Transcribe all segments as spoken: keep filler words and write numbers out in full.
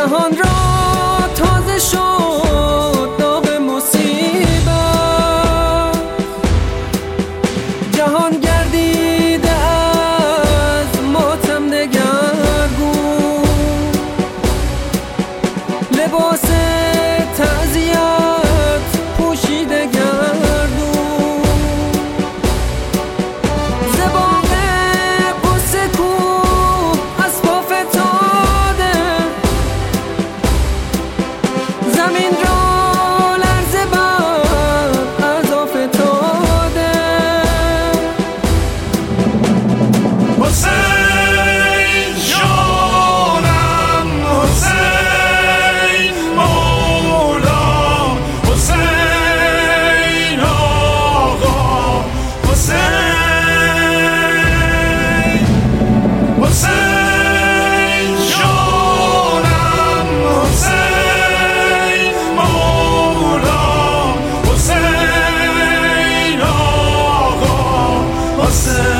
جهان را تازه شد داغ مصیبت، جهان گردیده از ماتم دگرگون، لباس تعزیت پوشیده گردون، زبان قصه کو از پا فتاده، زمین را لرزه بر اعضا فتاده. حسین جانم، حسین مولا، حسین آقا، حسین حسین جانم، حسین مولا، حسین آقا، حسین.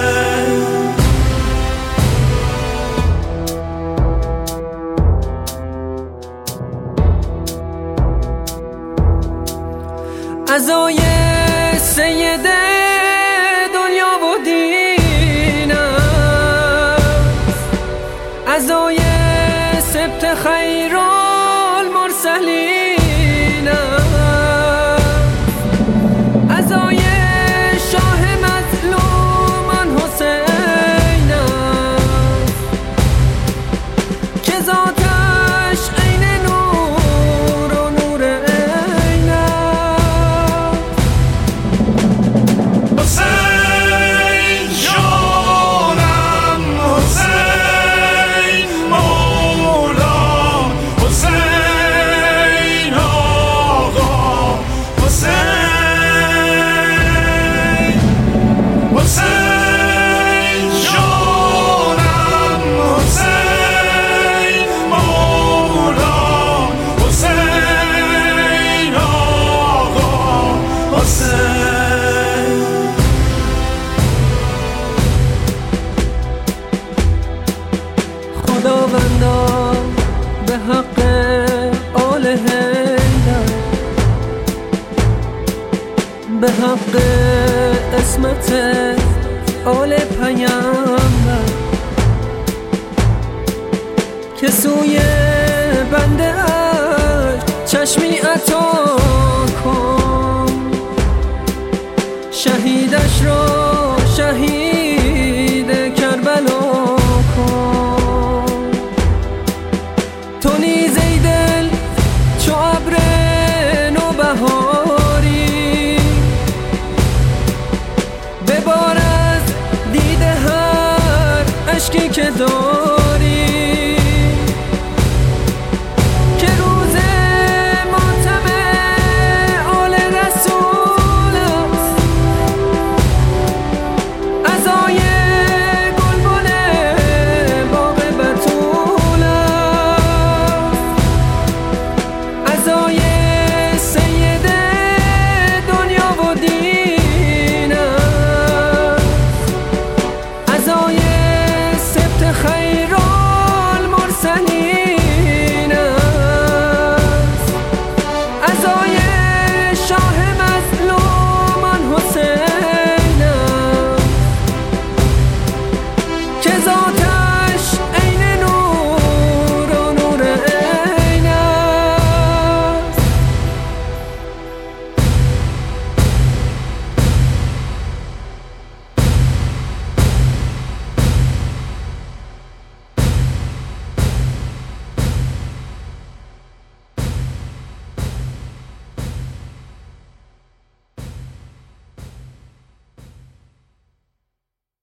عزای سید دنیا و دین است، عزای سبت خیر المرسلین است، عزای شاه مظلومان حسین است که ذاتش عین نور و نور عین است. حسین جانم، حسین مولا، حسین آقا، حسین حسین جانم، حسین مولا، حسین آقا، حسین. خداوندا به حق آل حیدر، به حق اسمت آل پیامبر که سوی بنده اش چشمی عطا کن، شهیدش را شهید